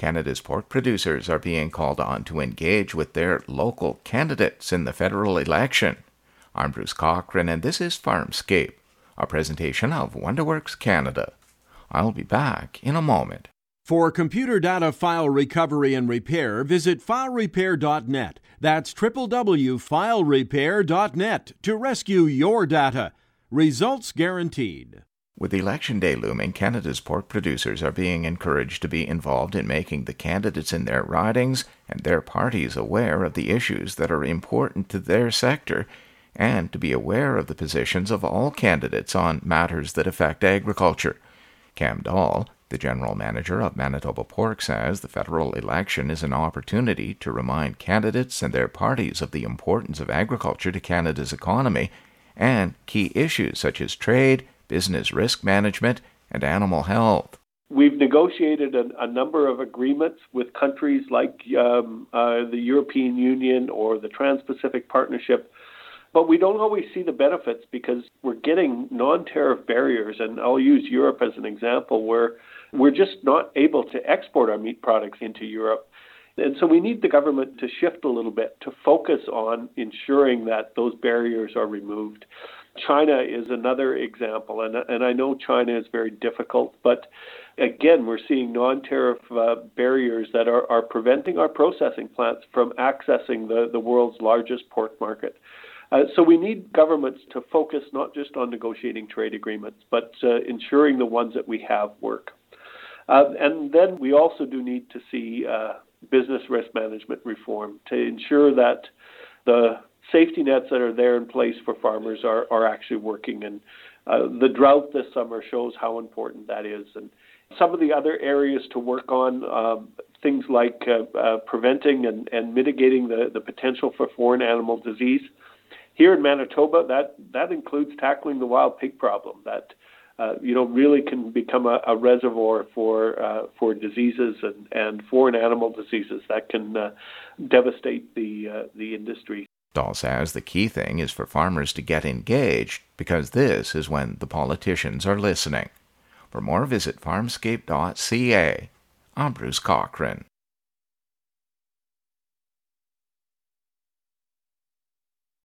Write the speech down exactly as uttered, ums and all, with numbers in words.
Canada's pork producers are being called on to engage with their local candidates in the federal election. I'm Bruce Cochran, and this is Farmscape, a presentation of WonderWorks Canada. I'll be back in a moment. For computer data file recovery and repair, visit file repair dot net. That's w w w dot file repair dot net to rescue your data. Results guaranteed. With Election Day looming, Canada's pork producers are being encouraged to be involved in making the candidates in their ridings and their parties aware of the issues that are important to their sector, and to be aware of the positions of all candidates on matters that affect agriculture. Cam Dahl, the general manager of Manitoba Pork, says the federal election is an opportunity to remind candidates and their parties of the importance of agriculture to Canada's economy and key issues such as trade, business risk management, and animal health. We've negotiated a, a number of agreements with countries like um, uh, the European Union or the Trans-Pacific Partnership, but we don't always see the benefits because we're getting non-tariff barriers, and I'll use Europe as an example, where we're just not able to export our meat products into Europe. And so we need the government to shift a little bit to focus on ensuring that those barriers are removed. China is another example, and, and I know China is very difficult, but again, we're seeing non-tariff uh, barriers that are, are preventing our processing plants from accessing the, the world's largest pork market. Uh, so we need governments to focus not just on negotiating trade agreements, but uh, ensuring the ones that we have work. Uh, and then we also do need to see uh, business risk management reform to ensure that the safety nets that are there in place for farmers are, are actually working. And uh, the drought this summer shows how important that is. And some of the other areas to work on, um, things like uh, uh, preventing and, and mitigating the, the potential for foreign animal disease. Here in Manitoba, that, that includes tackling the wild pig problem that uh, you know really can become a, a reservoir for uh, for diseases and, and foreign animal diseases that can uh, devastate the uh, the industry. Dahl says the key thing is for farmers to get engaged, because this is when the politicians are listening. For more, visit farmscape dot c a. I'm Bruce Cochran.